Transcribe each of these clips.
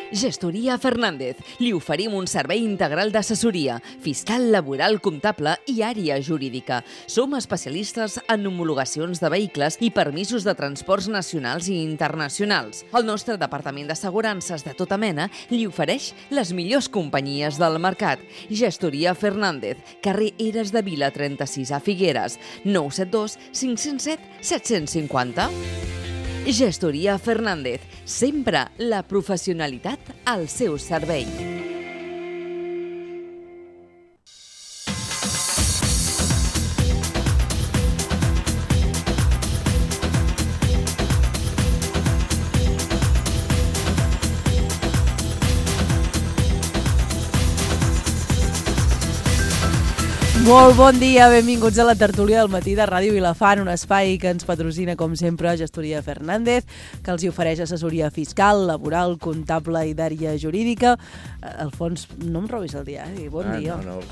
Gestoria Fernández. Li oferim un servei integral d'assessoria, fiscal, laboral, comptable i àrea jurídica. Som especialistes en homologacions de vehicles i permisos de transports nacionals i internacionals. El nostre departament d'assegurances de tota mena li ofereix les millors companyies del mercat. Gestoria Fernández, carrer Eres de Vila 36 a Figueres, 972 507 750. Gestoria Fernández, sempre la professionalitat al seu servei. Molt bon dia, benvinguts a la tertúlia del matí de Ràdio Vilafant, un espai que ens patrocina, com sempre, Gestoria Fernández, que els hi ofereix assessoria fiscal, laboral, comptable i d'àrea jurídica. Alfons, no em robis el dia, bon dia. No.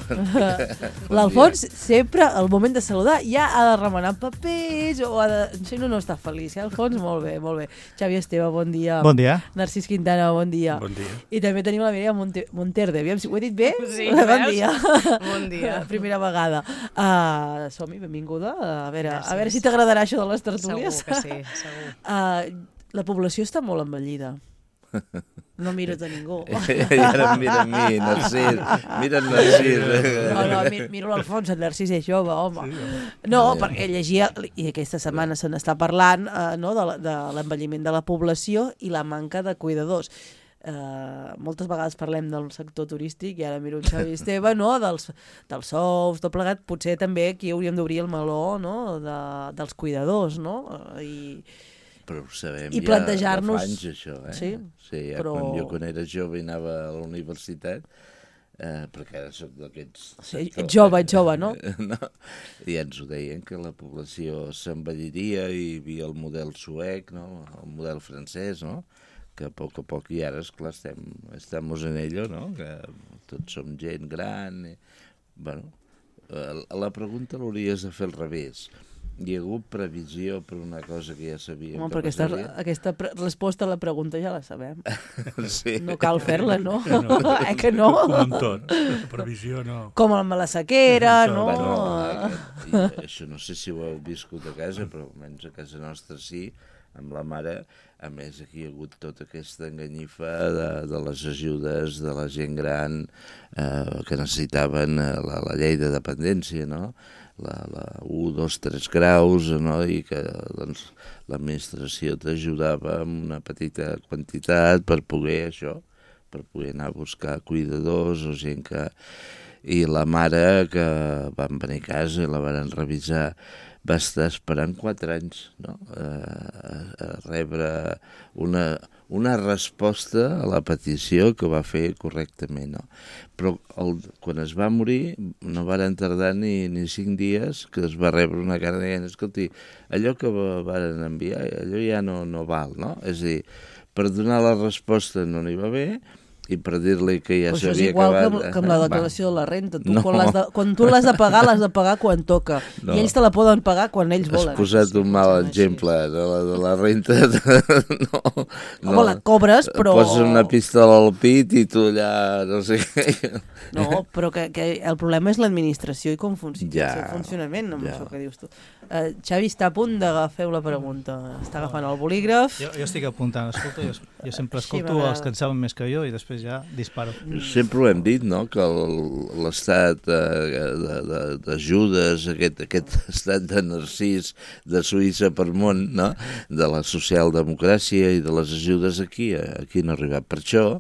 L'Alfons sempre, al moment de saludar, ja ha de remenar papers o ha de... Si no està feliç, Alfons? Molt bé, molt bé. Xavi Esteve, bon dia. Bon dia. Narcís Quintana, bon dia. Bon dia. I també tenim la Mireia Monterde. Aviam si ho he dit bé? Sí, bon dia. Bon dia. Primera vegada. Som-hi, benvinguda. A veure si t'agradarà això de les tertúlies. Segur que sí, segur. La població està molt envellida. No mires a ningú. I ara mira a mi, Narcís. Mira el Narcís. No, miro l'Alfons, el Narcís és jove, home. No, perquè llegia, i aquesta setmana se n'està parlant, de l'envelliment de la població i la manca de cuidadors. Moltes vegades parlem del sector turístic i ara miro un Xavi Esteve, no? dels sous, tot plegat. Potser també aquí hauríem d'obrir el meló, no? dels cuidadors, no? Però ho sabem I ja plantejar-nos... fa anys, això, eh? Sí, ja però... quan era jove i anava a la universitat, perquè ara soc d'aquests... Sí, ets jove, no? No? I ja ens ho deien, que la població s'envelliria i hi havia el model suec, no? El model francès, no? Que a poc i ara, esclar, estamos en ello, no? Que tots som gent gran. Bueno, la pregunta l'hauries de fer al revés. Hi ha hagut previsió per una cosa que ja sabíem que passaria? Aquesta resposta a la pregunta ja la sabem. Sí. No cal fer-la, no? No. Que no? Com en tot, la previsió no. Com amb la sequera, no? Bueno, això no sé si ho heu viscut a casa, però almenys a casa nostra sí, amb la mare. A més, aquí hi ha hagut tota aquesta enganyifa de les ajudes de la gent gran que necessitaven la llei de dependència, no? La 1, 2, 3 graus, no? I que doncs, l'administració t'ajudava amb una petita quantitat per poder anar a buscar cuidadors o gent que... I la mare, que van venir a casa i la van revisar, va estar esperant 4 anys, no? A rebre una resposta a la petició que va fer correctament, no? Però quan es va morir no varen tardar ni 5 dies que es va rebre una carta dient, escolti, allò que varen enviar, allò ja no val, no? És a dir, per donar la resposta no n'hi va bé, i per dir-li que ja s'havia acabat... Això és igual que amb la declaració de la renta. Quan tu l'has de pagar quan toca. No. I ells te la poden pagar quan ells volen. Has posat un mal exemple de la renta. Home, la cobres, però... Poses una pistola al pit i tu allà... No sé què... No, però que el problema és l'administració i com funciona el funcionament, amb això que dius tu. Xavi està a punt de fer una pregunta. Està agafant el bolígraf. Jo estic apuntant. Escolta, jo sempre escolto els que en saben més que jo i després ja disparo. Sempre ho hem dit, no?, que l'estat d'ajudes, aquest estat de Narcís de Suïssa per món, no?, de la socialdemocràcia i de les ajudes aquí no ha arribat. Per això,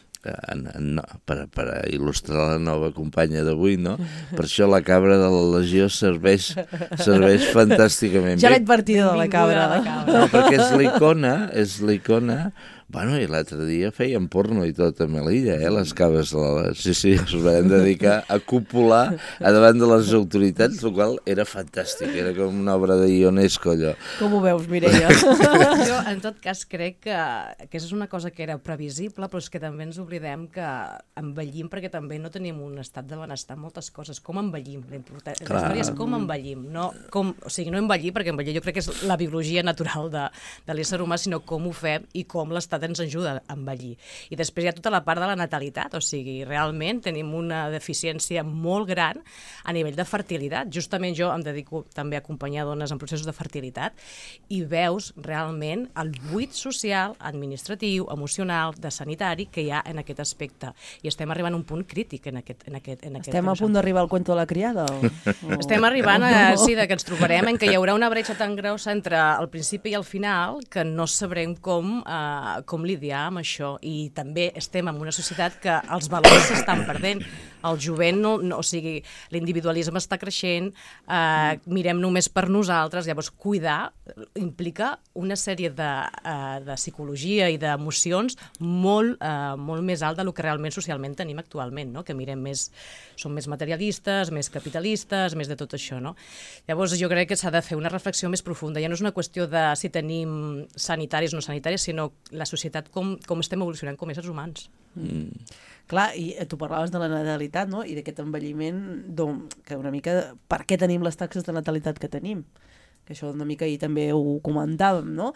per il·lustrar la nova companya d'avui, no? Per això la cabra de la Legió serveix fantàsticament bé. Ja l'he advertida de la cabra. No, perquè és l'icona. Bueno, i l'altre dia feien porno i tot a Melilla, les caves. Sí, es van dedicar a copular a davant de les autoritats, el qual era fantàstic, era com una obra de Ionesco, allò. Com ho veus, Mireia? Jo, en tot cas, crec que és una cosa que era previsible, però és que també ens oblidem que envellim perquè també no tenim un estat de benestar en moltes coses. Com envellim? La història és com envellim. No envellir, perquè envellir jo crec que és la biologia natural de l'ésser humà, sinó com ho fem i com l'estat veritat ens ajuda a envellir. I després hi ha tota la part de la natalitat, o sigui, realment tenim una deficiència molt gran a nivell de fertilitat. Justament jo em dedico també a acompanyar dones en processos de fertilitat i veus realment el buit social, administratiu, emocional, de sanitari que hi ha en aquest aspecte. I estem arribant a un punt crític en aquest Estem a punt d'arribar al cuento de la criada? Estem arribant sí, que ens trobarem en què hi haurà una bretxa tan grossa entre el principi i el final que no sabrem com lidiar amb això. I també estem en una societat que els valors s'estan perdent. El jovent, o sigui, l'individualisme està creixent, mirem només per nosaltres, llavors cuidar implica una sèrie de psicologia i d'emocions molt més alt del que realment socialment tenim actualment, no? Que mirem més, som més materialistes, més capitalistes, més de tot això, no? Llavors jo crec que s'ha de fer una reflexió més profunda. Ja no és una qüestió de si tenim sanitaris o no sanitaris, sinó la societat com estem evolucionant com éssers humans. Clar, i tu parlaves de la natalitat, no? I d'aquest envelliment, que una mica per què tenim les taxes de natalitat que tenim? Que això una mica ahir també ho comentàvem, no?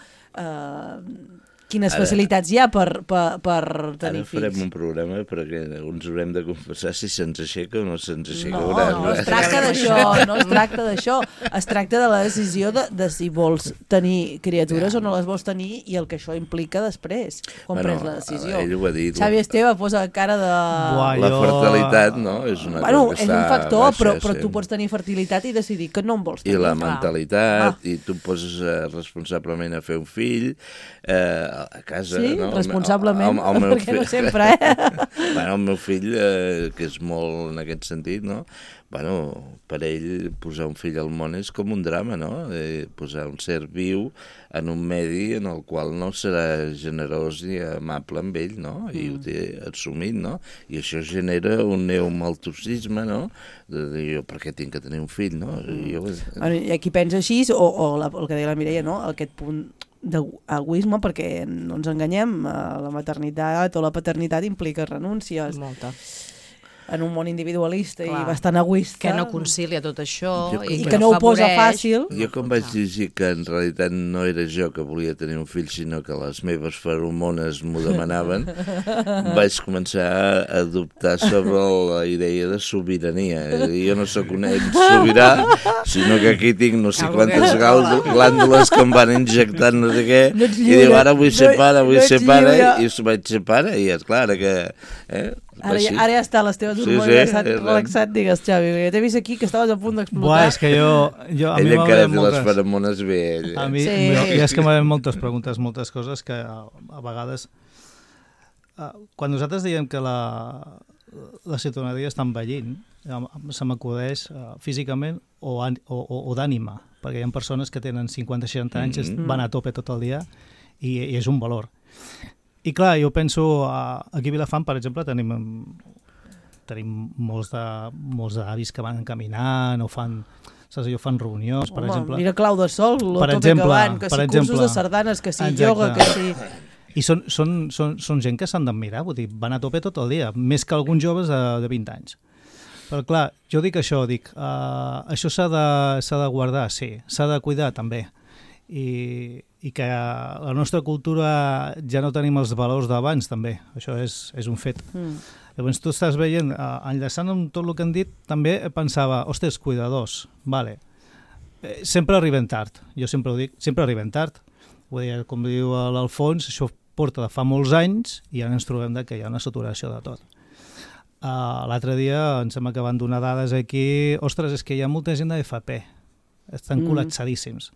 Quines facilitats hi ha per tenir fills? Ara farem un programa perquè uns haurem de confessar si se'ns aixeca o no se'ns aixeca. No es tracta d'això, no es tracta d'això. Es tracta de la decisió de si vols tenir criatures o no les vols tenir i el que això implica després, quan prens la decisió. Ell ho ha dit. Xavi Esteve posa cara de... La fertilitat, no? És una cosa que és un factor, baixa, però tu pots tenir fertilitat i decidir que no en vols tenir. I la mentalitat, i tu poses responsablement a fer un fill, a casa, sí, no? Responsablement, perquè no sempre, Bueno, el meu fill, que és molt en aquest sentit, no? Bueno, per ell posar un fill al món és com un drama, no? Posar un ser viu en un medi en el qual no serà generós i amable amb ell, no? I ho té assumit, no? I això genera un neomaltossisme, no? De dir, jo per què tinc que tenir un fill, no? I aquí pensa així, o el que deia la Mireia, no? Aquest punt d'egoisme, perquè no ens enganyem, la maternitat o la paternitat implica renúncies. Molta. En un món individualista i bastant egoista. Que no concilia tot això i que no ho posa fàcil. Jo com vaig llegir que en realitat no era jo que volia tenir un fill, sinó que les meves feromones m'ho demanaven, vaig començar a dubtar sobre la idea de sobirania. Jo no sóc un ell sobirà, sinó que aquí tinc no sé quantes glàndules que em van injectant no sé què, i diu, ara vull ser pare, i vaig ser pare, i és clar que... Ara ja està les teves hormones relaxat, digues, Xavi. T'he vist aquí que estaves a punt d'explotar. Buah, és que jo a mi encara té les feromones bé. A mi és que m'ha moltes preguntes, moltes coses que a vegades... Quan nosaltres diem que la ciutadania està envellint, se m'acudeix físicament o d'ànima, perquè hi ha persones que tenen 50-60 anys, van a tope tot el dia i és un valor. I clar, jo penso, aquí a Vilafant, per exemple, tenim molts d'avis que van caminant o fan reunions, per exemple. Mira Clau de Sol, que van, que si cursos de sardanes, que si ioga, que si... I són gent que s'han d'admirar, vull dir, van a tope tot el dia, més que alguns joves de 20 anys. Però clar, jo dic això, això s'ha de guardar, sí, s'ha de cuidar també. I que la nostra cultura ja no tenim els valors d'abans també, això és un fet. Llavors tu estàs veient, enllaçant amb tot el que han dit, també pensava, ostres, cuidadors, vale. Sempre arriben tard, jo sempre ho dic, sempre arriben tard. Vull dir, com diu l'Alfons, això porta de fa molts anys i ara ens trobem que hi ha una saturació de tot. L'altre dia em sembla que van donar dades aquí, ostres, és que hi ha molta gent d'AFP, estan col·lapsadíssims.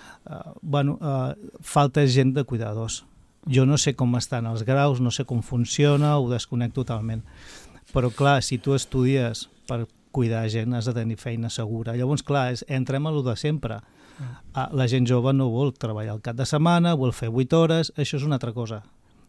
Falta gent de cuidadors. Jo no sé com estan els graus, no sé com funciona, ho desconec totalment. Però clar, si tu estudies per cuidar gent has de tenir feina segura. Llavors, clar, entrem a lo de sempre. La gent jove no vol treballar el cap de setmana, vol fer 8 hores, això és una altra cosa.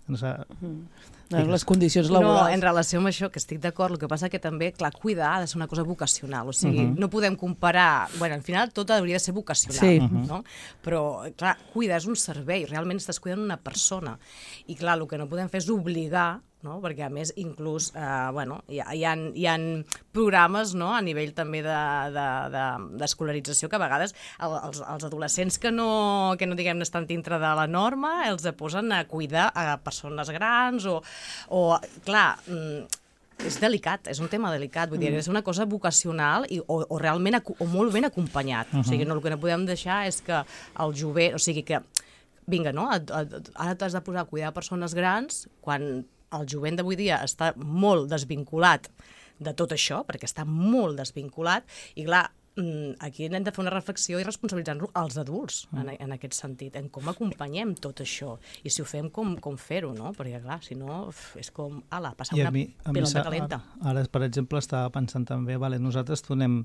Les condicions laborals. No, en relació amb això, que estic d'acord, el que passa que també, clar, cuidar ha de ser una cosa vocacional, o sigui, no podem comparar, al final tot hauria de ser vocacional, no? Però, clar, cuidar és un servei, realment estàs cuidant una persona, i clar, el que no podem fer és obligar no? Perquè a més inclús hi ha programes, no? A nivell també d'escolarització que a vegades els adolescents que no diguem estan dintre de la norma els posen a cuidar a persones grans o clar, és delicat, és un tema delicat, vull dir, és una cosa vocacional o realment o molt ben acompanyat. O sigui, el que no podem deixar és que el jovent, o sigui que, vinga, no? Ara t'has de posar a cuidar persones grans quan el jovent d'avui dia està molt desvinculat de tot això, perquè està molt desvinculat, i clar, aquí hem de fer una reflexió i responsabilitzar-nos els adults en aquest sentit, en com acompanyem tot això i si ho fem, com fer-ho, no? Perquè clar, si no, és com, passar una pilota calenta. Ara, per exemple, estava pensant també, nosaltres donem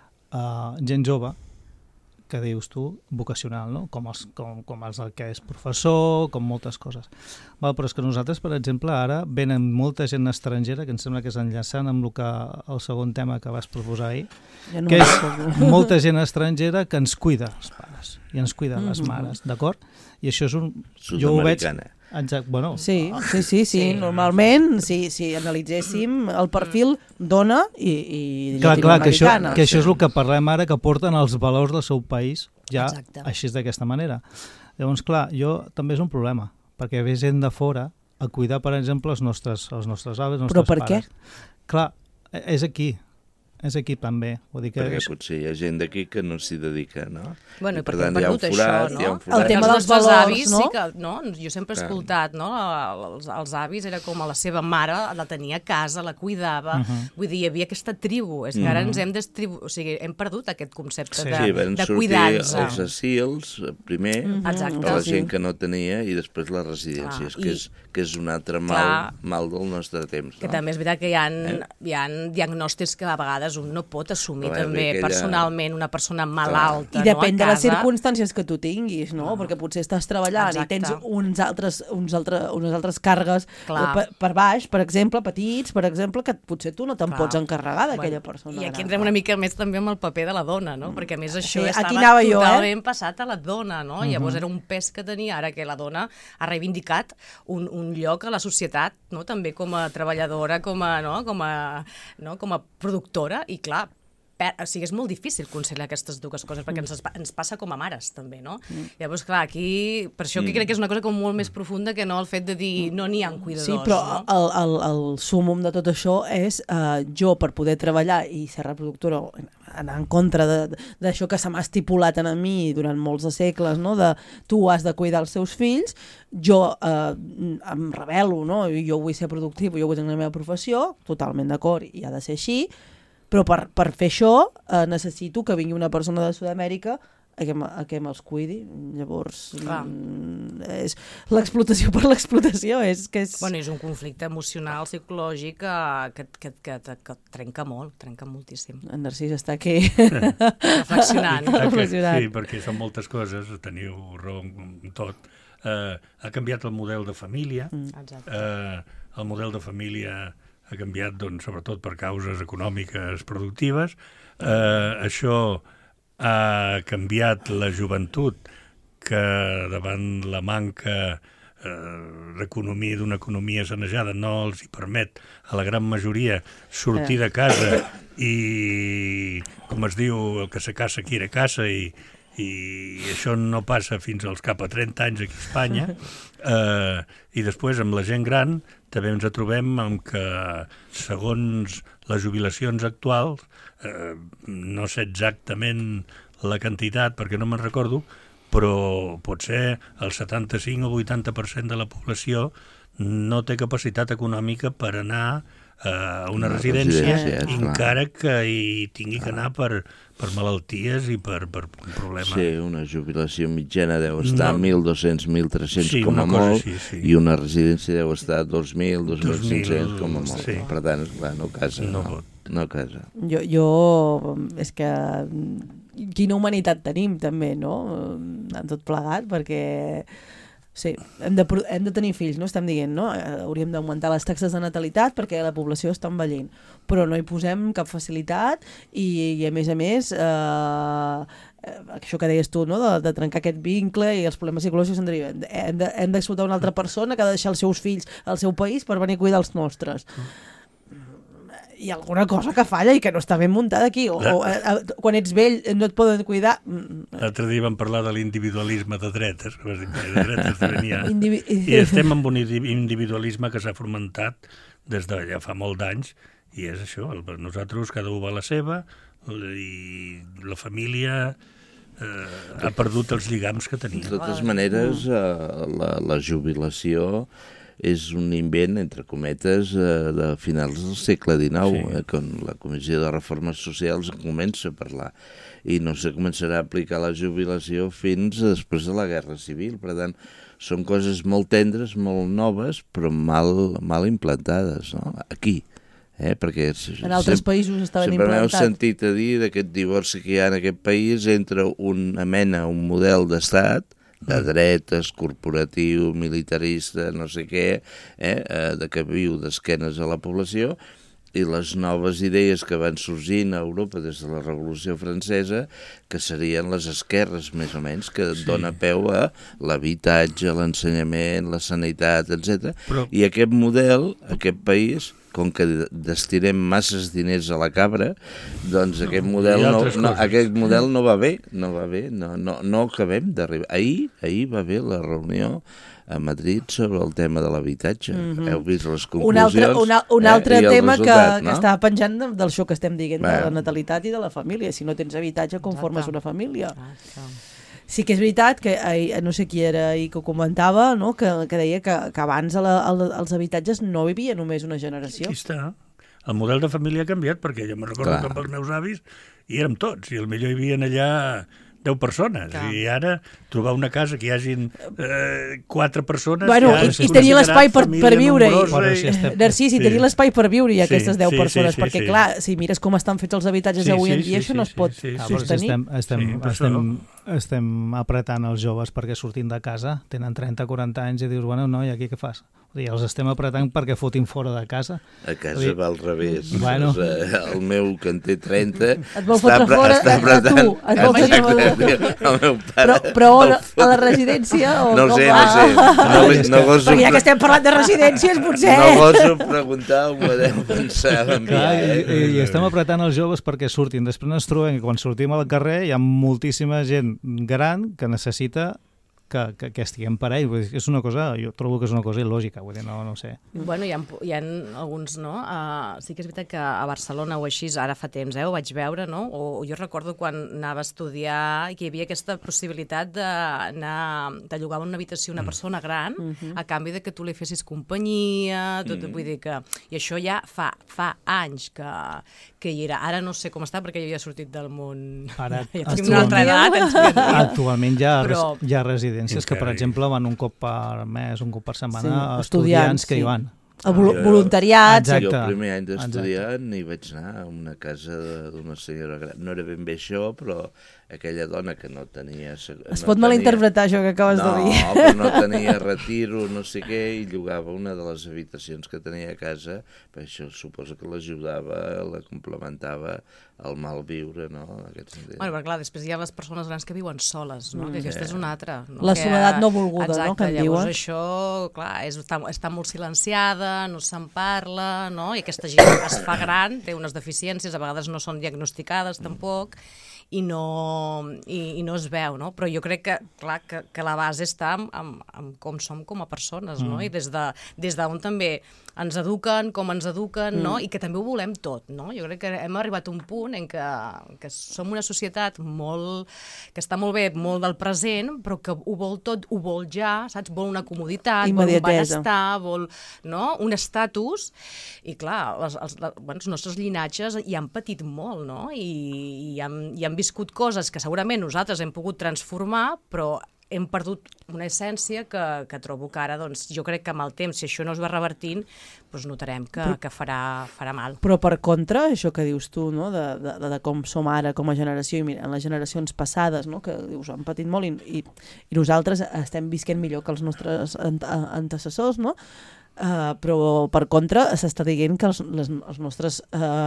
gent jove, que dius tu, vocacional, no? Com els que és professor, com moltes coses. Però és que nosaltres, per exemple, ara venen molta gent estrangera, que em sembla que és enllaçant amb el segon tema que vas proposar ahir, que és molta gent estrangera que ens cuida els pares i ens cuida les mares, d'acord? I això és jo ho veig... Exacte, bueno. Sí, normalment, si analitzéssim el perfil dona i llatinoamericana. Que això és el que parlem ara, que porten els valors del seu país ja així d'aquesta manera. Llavors, clar, també és un problema, perquè ve gent de fora a cuidar, per exemple, els nostres avis, els nostres pares. Però per què? Clar, és aquí també. Perquè potser hi ha gent d'aquí que no s'hi dedica, no? Bueno, i per tant, hi ha un forat, no? El tema dels valors, no? Sí que, no? Jo sempre he escoltat, no? Els avis era com a la seva mare, la tenia a casa, la cuidava, vull dir, hi havia aquesta tribu, és que ara ens hem perdut aquest concepte de cuidar-nos. Sí, van sortir els asils primer, la gent que no tenia, i després les residències, que és un altre mal del nostre temps. Que també és veritat que hi ha diagnòstics que a vegades un no pot assumir també personalment una persona malalta. I depèn de les circumstàncies que tu tinguis, no? Perquè potser estàs treballant i tens unes altres càrregues per baix, per exemple, petits, per exemple, que potser tu no te'n pots encarregar d'aquella persona. I aquí entrem una mica més també amb el paper de la dona, no? Perquè a més això estava totalment passat a la dona, no? Llavors era un pes que tenia, ara que la dona ha reivindicat un lloc a la societat, no? També com a treballadora, com a productora, i clar, és molt difícil conciliar aquestes dues coses, perquè ens passa com a mares també, no? Llavors, clar, aquí, per això que crec que és una cosa com molt més profunda que no el fet de dir no n'hi ha cuidadors. Sí, però el súmum de tot això és jo, per poder treballar i ser reproductora, anar en contra d'això que se m'ha estipulat a mi durant molts de segles, no? De tu has de cuidar els teus fills, jo em rebel·lo, no? Jo vull ser productiu, jo vull tenir la meva professió, totalment d'acord, i ha de ser així, però per fer això necessito que vingui una persona de Sud-amèrica a que me'ls cuidi. Llavors, és l'explotació per l'explotació. Bueno, és un conflicte emocional, psicològic, que trenca molt, trenca moltíssim. En Narcís està aquí reflexionant. Sí, perquè són moltes coses, teniu raó en tot. Ha canviat el model de família. El model de família ha canviat, doncs, sobretot per causes econòmiques productives. Això ha canviat la joventut, que davant la manca d'una economia sanejada no els hi permet a la gran majoria sortir de casa i, com es diu, el que se casa quiere casa, i això no passa fins als cap a 30 anys aquí a Espanya. I després, amb la gent gran, també ens trobem amb que, segons les jubilacions actuals, no sé exactament la quantitat, perquè no me'n recordo, però potser el 75 o 80% de la població no té capacitat econòmica per anar a una residència, encara que hi tingui que anar per malalties i per problemes. Sí, una jubilació mitjana deu estar 1.200, 1.300 com a molt, i una residència deu estar 2.000, 2.500 com a molt. Per tant, no casa. No casa. Jo, és que quina humanitat tenim també, no? En tot plegat, perquè Sí, hem de tenir fills, no? Estem dient, no? Hauríem d'augmentar les taxes de natalitat perquè la població està envellint, però no hi posem cap facilitat i a més, això que deies tu, no? de trencar aquest vincle i els problemes psicològics se'n deriven. Hem d'explotar una altra persona que ha de deixar els seus fills al seu país per venir a cuidar els nostres. Hi ha alguna cosa que falla i que no està ben muntada aquí, o quan ets vell no et poden cuidar. L'altre dia vam parlar de l'individualisme de dretes, i estem amb un individualisme que s'ha fomentat des de ja fa molt d'anys, i és això, nosaltres cada un va a la seva, i la família ha perdut els lligams que tenia. De totes maneres, la jubilació és un invent, entre cometes, de finals del segle XIX, quan la Comissió de Reformes Socials comença a parlar. I no se començarà a aplicar la jubilació fins després de la Guerra Civil. Per tant, són coses molt tendres, molt noves, però mal implantades, no? Aquí. Perquè en altres països estaven implantats. Sempre m'heu sentit a dir d'aquest divorci que hi ha en aquest país entre una mena, un model d'estat, de dretes, corporatiu, militarista, no sé què, de que viu d'esquenes a la població, i les noves idees que van sorgint a Europa des de la Revolució Francesa, que serien les esquerres, més o menys, que dona peu a l'habitatge, l'ensenyament, la sanitat, etc. I aquest model, aquest país, com que destinem masses diners a la cabra, doncs aquest model no va bé, no acabem d'arribar. Ahir va haver la reunió a Madrid sobre el tema de l'habitatge. Heu vist les conclusions? Un altre tema que estava penjant del això que estem dient, de la natalitat i de la família. Si no tens habitatge, com formes una família? Sí que és veritat que no sé qui era ahir que ho comentava, no? que deia que abans els habitatges no vivia només una generació. Aquí està. El model de família ha canviat, perquè jo me recordo que amb els meus avis hi érem tots, i potser hi havia allà 10 persones, i ara trobar una casa que hi hagin 4 persones... Bueno, i tenir l'espai per viure-hi. Narcís, i tenir l'espai per viure-hi aquestes 10 persones, perquè clar, si mires com estan fets els habitatges avui en dia, això no es pot sostenir. Estem apretant els joves perquè sortin de casa, tenen 30-40 anys i dius, bueno, no, i aquí què fas? Els estem apretant perquè fotin fora de casa. A casa va al revés. Bueno. El meu, que en té 30, et vol fotre fora a tu. El meu pare... Però a la residència? No sé. Perquè ja que estem parlant de residències, potser... No goso preguntar on ho deu pensar enviar. I estem apretant els joves perquè surtin. Després ens trobem que quan sortim al carrer hi ha moltíssima gent gran que necessita que estiguem per ell. És una cosa, jo trobo que és una cosa il·lògica, vull dir, no ho sé. Bueno, hi ha alguns, no? Sí que és veritat que a Barcelona o així, ara fa temps, ho vaig veure, no? O jo recordo quan anava a estudiar que hi havia aquesta possibilitat de llogar una habitació a una persona gran a canvi de que tu li fessis companyia, tot, vull dir que... I això ja fa anys que hi era. Ara no sé com està perquè jo ja he sortit del món... Ara, ja tinc una altra edat. Actualment hi ha residències que, per exemple, van un cop per mes, un cop per setmana, estudiants que hi van. El voluntariat. Jo el primer any d'estudiant hi vaig anar a una casa d'una senyora gran. No era ben bé això, però aquella dona que no tenia... Es pot malinterpretar això que acabes de dir. No, però no tenia retiro, no sé què, i llogava una de les habitacions que tenia a casa, perquè això suposo que l'ajudava, la complementava el mal viure, no? Bueno, però clar, després hi ha les persones grans que viuen soles, no? Que aquesta és una altra. La soledat no volguda, no? Que en diuen. Llavors això, clar, està molt silenciada, no se'n parla, no? I aquesta gent es fa gran, té unes deficiències, a vegades no són diagnosticades tampoc, i no es veu, no? Però jo crec que, clar, que la base està en com som com a persones, no? I des d'on també ens eduquen, com ens eduquen, no? I que també ho volem tot, no? Jo crec que hem arribat a un punt en que som una societat que està molt bé, molt del present, però que ho vol tot, ho vol ja, saps? Vol una comoditat, vol un benestar, vol un estatus, i clar, els nostres llinatges hi han patit molt, no? I han viscut coses que segurament nosaltres hem pogut transformar, però hem perdut una essència que trobo que ara, doncs, jo crec que amb el temps, si això no es va revertint, doncs notarem que farà mal. Però per contra, això que dius tu, no? de com som ara com a generació, i mira, en les generacions passades, no? Que dius, han patit molt i nosaltres estem visquent millor que els nostres antecessors, no? Però per contra s'està dient que els nostres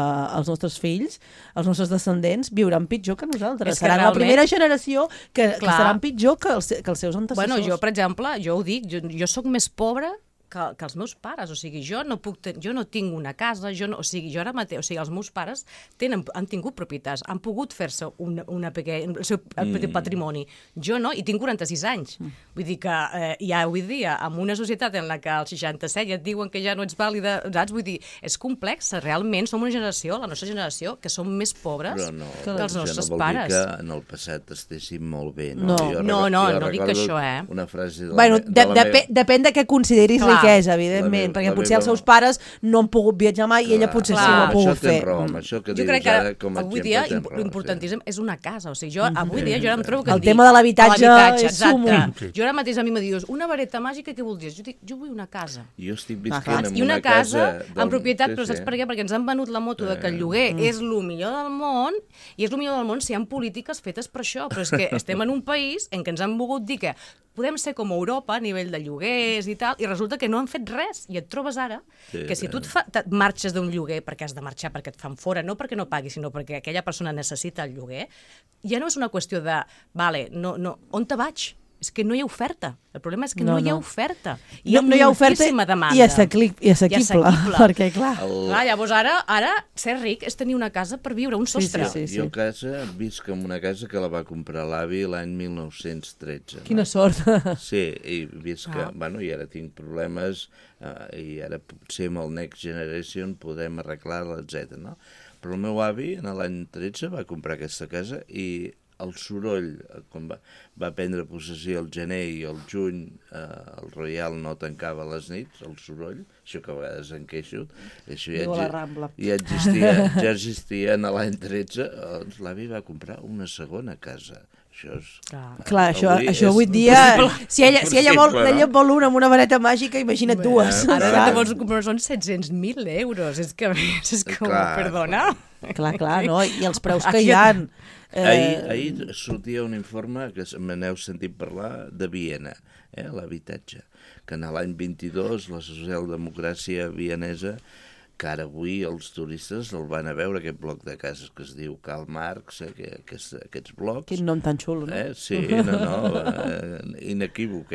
fills, els nostres descendents viuran pitjor que nosaltres. Seran la primera generació que seran pitjor que els seus antecessors. Bueno, jo, per exemple, jo ho dic, jo sóc més pobra que els meus pares, o sigui, jo no tinc una casa, o sigui, jo ara mateix, o sigui, els meus pares han tingut propietats, han pogut fer-se el seu petit patrimoni. Jo no, i tinc 46 anys. Vull dir que ja avui dia, en una societat en la que als 67 ja et diuen que ja no ets vàlida, saps? Vull dir, és complex, realment som una generació, la nostra generació, que som més pobres que els nostres pares. Però no vol dir que en el passat estéssim molt bé, no? No dic això, una frase bueno, depèn de què consideris riquesa, evidentment, perquè potser els seus pares no han pogut viatjar mai i ella potser sí ho ha pogut fer. Això que jo crec que avui dia l'importantíssim és una casa, o sigui, avui dia jo ara em trobo que el tema de l'habitatge és sumo. Jo ara mateix a mi me dius, una vareta màgica, què vol dir? Jo dic, jo vull una casa. Jo estic visquent en una casa en propietat, però saps per què? Perquè ens han venut la moto de que el lloguer és el millor del món, i és el millor del món si hi ha polítiques fetes per això, però és que estem en un país en què ens han volgut dir que podem ser com Europa a nivell de lloguers i tal, i resulta que no han fet res. I et trobes ara que si tu et marxes d'un lloguer perquè has de marxar perquè et fan fora, no perquè no paguis, sinó perquè aquella persona necessita el lloguer, ja no és una qüestió de, vale, on te vaig? És que no hi ha oferta. El problema és que no hi ha oferta. No hi ha oferta i assequible. Perquè, clar... Llavors, ara, ser ric és tenir una casa per viure, un sostre. Jo visc en una casa que la va comprar l'avi l'any 1913. Quina sort. Sí, i visc que... Bueno, i ara tinc problemes, i ara potser amb el Next Generation podem arreglar-la, etc. No? Però el meu avi, en l'any 13, va comprar aquesta casa i el soroll, quan va prendre possessió el gener i el juny, el Royal no tancava les nits, el soroll, això que a vegades em queixo, això ja existia en l'any 13, doncs l'avi va comprar una segona casa. Clar, això avui dia, si ella vol una amb una vareta màgica, imagina't dues. Ara que vols comprar són 700.000 euros, és que perdona. Clar, no? I els preus que hi ha. Ahir sortia un informe que me n'heu sentit parlar de Viena, l'habitatge, que en l'any 22 la socialdemocràcia vienesa, que ara avui els turistes el van a veure, aquest bloc de cases que es diu Karl Marx, aquests blocs. Quin nom tan xulo, no? Sí, inequívoc,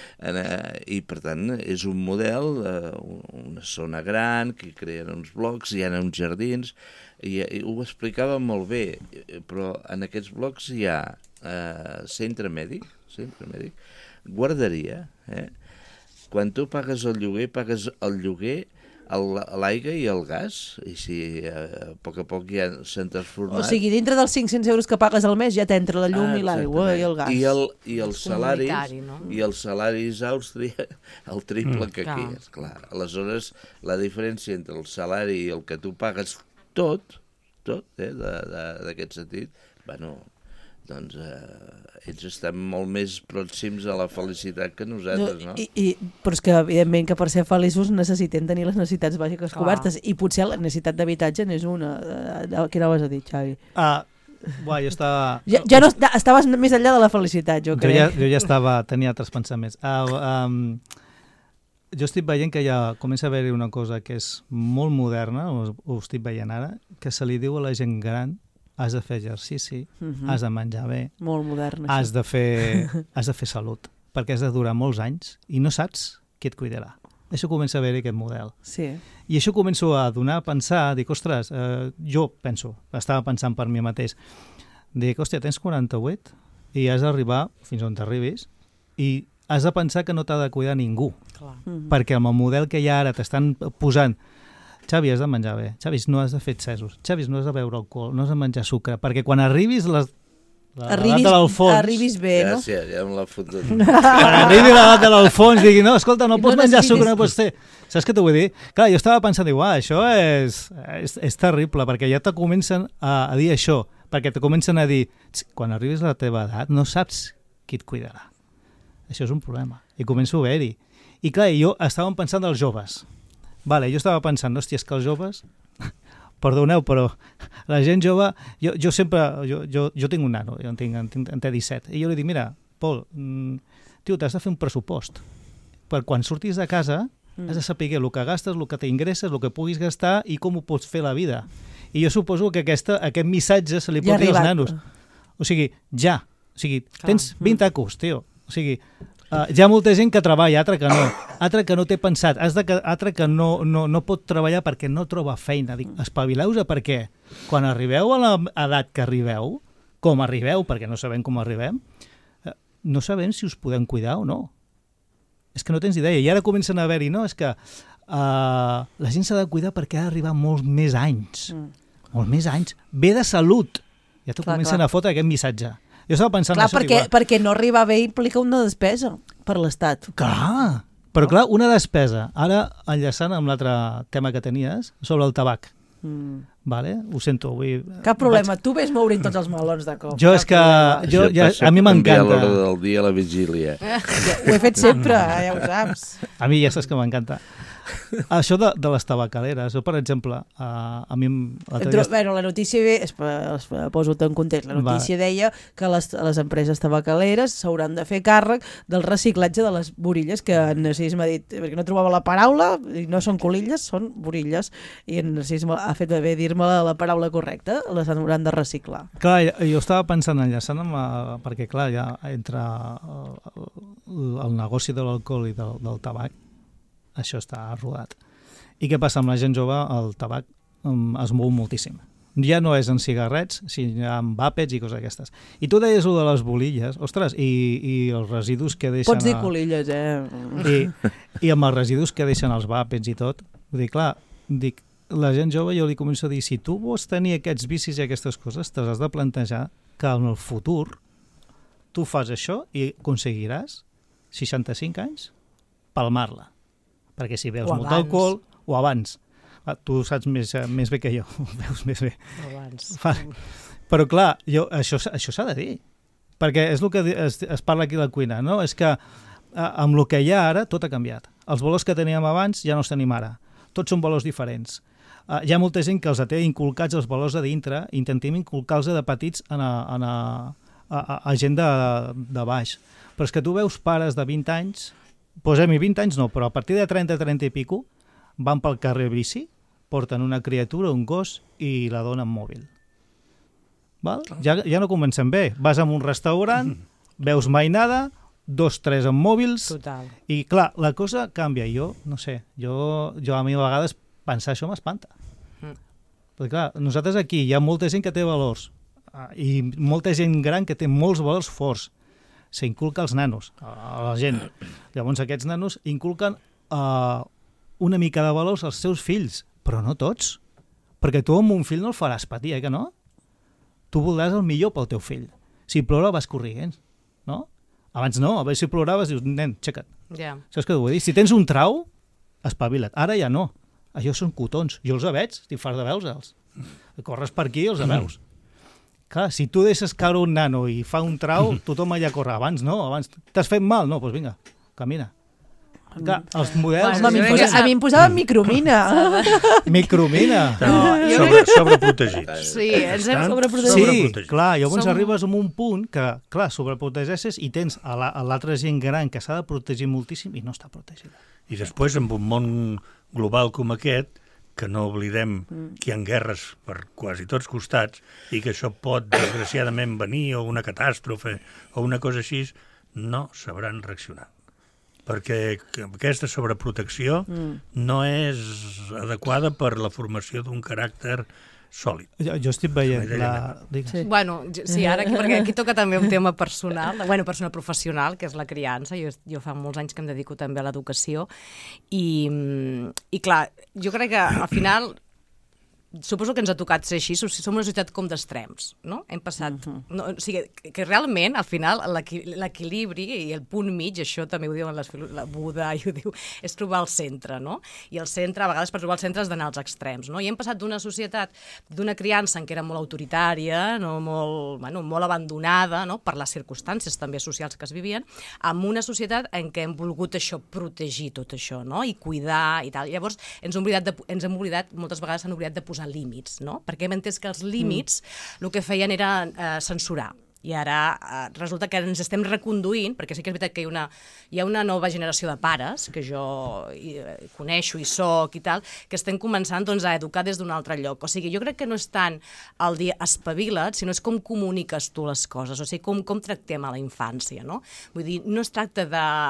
I per tant és un model, una zona gran, que creen uns blocs, hi ha uns jardins, i ho explicava molt bé, però en aquests blocs hi ha centre mèdic, guarderia, quan tu pagues el lloguer, l'aigua i el gas, i si a poc ja s'han transformat... O sigui, dintre dels 500 euros que pagues al mes ja t'entra la llum i l'aigua i el gas. I els salaris a Àustria, el triple que aquí. Clar. Aleshores, la diferència entre el salari i el que tu pagues tot, d'aquest sentit, bueno, doncs ells estan molt més pròxims a la felicitat que nosaltres, no? Però és que, evidentment, que per ser feliços necessitem tenir les necessitats bàsiques cobertes, i potser la necessitat d'habitatge n'és una. Quina vas a dir, Xavi? Jo estava... Ja no estaves més enllà de la felicitat, jo crec. Jo ja tenia altres pensaments. Jo estic veient que ja comença a haver-hi una cosa que és molt moderna, ho estic veient ara, que se li diu a la gent gran: has de fer exercici, has de menjar bé, molt modern, has de fer salut, perquè has de durar molts anys i no saps qui et cuidarà. Això comença a haver-hi aquest model. Sí. I això començo a donar a pensar, dic, ostres, jo estava pensant per mi mateix, dic, hòstia, tens 48 i has d'arribar fins on t'arribis i has de pensar que no t'ha de cuidar ningú. Clar. Perquè amb el model que hi ha ara t'estan posant: Xavi, has de menjar bé, Xavi, no has de fer excessos, Xavi, no has de beure alcohol, no has de menjar sucre, perquè quan arribis l'edat de l'Alfons... Arribis bé, no? Gràcies, ja me l'ha fotut. Quan arribi l'edat de l'Alfons, digui, no, escolta, no pots menjar sucre, no pots fer... Saps què t'ho vull dir? Clar, jo estava pensant, dic, això és terrible, perquè ja te comencen a dir això, perquè te comencen a dir, quan arribis a la teva edat no saps qui et cuidarà. Això és un problema. I començo a veure-hi. I clar, jo estàvem pensant dels joves. Vale, jo estava pensant, hòstia, és que els joves... Perdoneu, però la gent jove... Jo sempre... Jo tinc un nano, en té 17. I jo li dic, mira, Pol, tio, t'has de fer un pressupost. Per quan surtis de casa has de saber el que gastes, el que t'ingresses, el que puguis gastar i com ho pots fer a la vida. I jo suposo que aquest missatge se li pot dir als nanos. O sigui, ja. O sigui, tens 20 acus, tio. O sigui, hi ha molta gent que treballa, altra que no. Altra que no té pensat. Altra que no pot treballar perquè no troba feina. Dic, espavileu-vos perquè quan arribeu a l'edat que arribeu, com arribeu, perquè no sabem com arribem, no sabem si us podem cuidar o no. És que no tens idea. I ara comencen a haver-hi, no? És que la gent s'ha de cuidar perquè ha d'arribar molts més anys. Molts més anys. Ve de salut. Ja t'ho comencen a fotre aquest missatge. Jo estava pensant clar, això. Perquè no arribar bé implica una despesa per l'Estat. Clar, però clar, una despesa. Ara, enllaçant amb l'altre tema que tenies, sobre el tabac. Vale? Ho sento. Cap problema, tu ves mourint tots els melons de cop. Jo és que... a mi m'encanta. A l'hora del dia a la vigília. Ho he fet sempre, ja ho saps. A mi ja saps que m'encanta. Això de les tabacaleres, per exemple, a mi... Bueno, la notícia, es poso en context, la notícia deia que les empreses tabacaleres s'hauran de fer càrrec del reciclatge de les borilles, que en Narcís m'ha dit, perquè no trobava la paraula, i no són colilles, són borilles, i en Narcís ha fet bé dir-me la paraula correcta, les hauran de reciclar. Clar, jo estava pensant enllaçant perquè clar, ja entre el negoci de l'alcohol i del tabac, això està rodat. I què passa amb la gent jove? El tabac es mou moltíssim. Ja no és en cigarrets, sinó en vàpets i coses d'aquestes. I tu deies de les bolilles, ostres, i els residus que deixen... Pots dir colilles, I amb els residus que deixen els vàpets i tot, vull dir, clar, la gent jove jo li començo a dir, si tu vols tenir aquests vicis i aquestes coses, t'has de plantejar que en el futur tu fas això i aconseguiràs 65 anys palmar-la. Perquè si veus molt alcohol, o abans, tu saps més bé que jo, ho veus més bé. Abans. Però clar, això s'ha de dir, perquè és el que es parla aquí a la cuina, no? És que amb el que hi ha ara tot ha canviat. Els valors que teníem abans ja no els tenim ara. Tots són valors diferents. Hi ha molta gent que els té inculcats els valors a dintre, intentem inculcar-los de petits a gent de baix. Però és que tu veus pares de 20 anys, posem-hi 20 anys no, però a partir de 30 i pico van pel carrer bici, porten una criatura, un gos i la dona amb mòbil. Val? Ja no comencem bé. Vas a un restaurant, veus mainada, 2, 3 amb mòbils. Total. I clar, la cosa canvia. Jo, no sé, jo a mi a vegades pensar això m'espanta. Perquè clar, nosaltres aquí hi ha molta gent que té valors i molta gent gran que té molts valors forts. S'inculca als nanos, a la gent. Llavors aquests nanos inculquen una mica de valors als seus fills, però no tots. Perquè tu amb un fill no el faràs patir, que no? Tu voldràs el millor pel teu fill. Si plora vas corrient, no? Abans no, a veure si ploraves dius, nen, aixeca't. Yeah. Saps què vull dir? Si tens un trau, espavila't. Ara ja no. Allò són cotons. Jo els veig, estic fart de veus-los. Corres per aquí i els veus. Clar, si tu deixes caure un nano i fa un trau, tothom allà corre. Abans no, abans t'has fet mal? No, doncs vinga, camina. Clar, els models... Bueno, a mi em posaven micromina. Micromina. Sobreprotegits. Sí, ens hem sobreprotegits. Sí, clar, llavors arribes a un punt que, clar, sobreprotegeixes i tens a l'altra gent gran que s'ha de protegir moltíssim i no està protegida. I després, amb un món global com aquest, que no oblidem que hi ha guerres per quasi tots costats i que això pot, desgraciadament, venir o una catàstrofe o una cosa així, no sabran reaccionar. Perquè aquesta sobreprotecció no és adequada per la formació d'un caràcter sòlid. Jo estic veient Sí. Bueno, sí, ara perquè aquí toca també un tema personal, persona professional, que és la criança. Jo fa molts anys que em dedico també a l'educació i clar, jo crec que al final suposo que ens ha tocat ser així, som una societat com d'extrems, no? Hem passat... No, o sigui, que realment, al final, l'equilibri i el punt mig, això també ho diuen la Buda, i ho diu, és trobar el centre, no? I el centre, a vegades per trobar el centre has d'anar als extrems, no? I hem passat d'una societat, d'una criança en què era molt autoritària, no? Molt abandonada, no? Per les circumstàncies també socials que es vivien, amb una societat en què hem volgut això, protegir tot això, no? I cuidar i tal. Llavors, ens hem oblidat, moltes vegades s'han oblidat de posar límits, no? Perquè hem entès que els límits el que feien era censurar. I ara resulta que ens estem reconduint, perquè sí que és veritat que hi ha una nova generació de pares, que jo coneixo i soc i tal, que estem començant doncs, a educar des d'un altre lloc. O sigui, jo crec que no és tant el dir espavila't, sinó és com comuniques tu les coses, o sigui, com tractem a la infància, no? Vull dir, no es tracta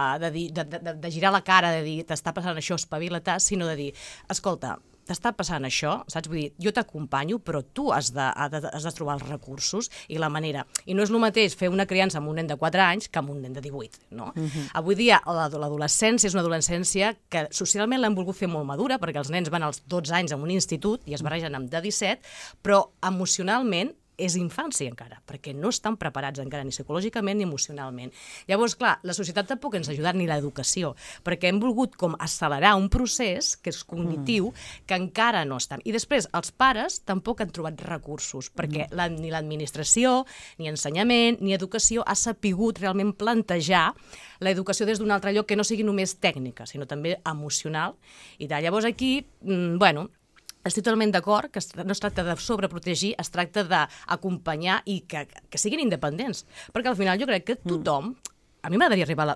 de girar la cara, de dir t'està passant això, espavila't, sinó de dir, escolta, t'està passant això, saps? Vull dir, jo t'acompanyo, però tu has de trobar els recursos i la manera. I no és el mateix fer una criança amb un nen de 4 anys que amb un nen de 18, no? Avui dia, l'adolescència és una adolescència que socialment l'han volgut fer molt madura, perquè els nens van als 12 anys en un institut i es barregen amb de 17, però emocionalment és infància encara, perquè no estan preparats encara ni psicològicament ni emocionalment. Llavors, clar, la societat tampoc ens ha ajudat ni l'educació, perquè hem volgut com accelerar un procés que és cognitiu, que encara no estan. I després, els pares tampoc han trobat recursos, perquè ni l'administració, ni ensenyament, ni educació ha sapigut realment plantejar l'educació des d'un altre lloc que no sigui només tècnica, sinó també emocional. I tal. Llavors aquí, estic totalment d'acord que no es tracta de sobreprotegir, es tracta d'acompanyar i que siguin independents. Perquè al final jo crec que tothom... A mi m'agradaria arribar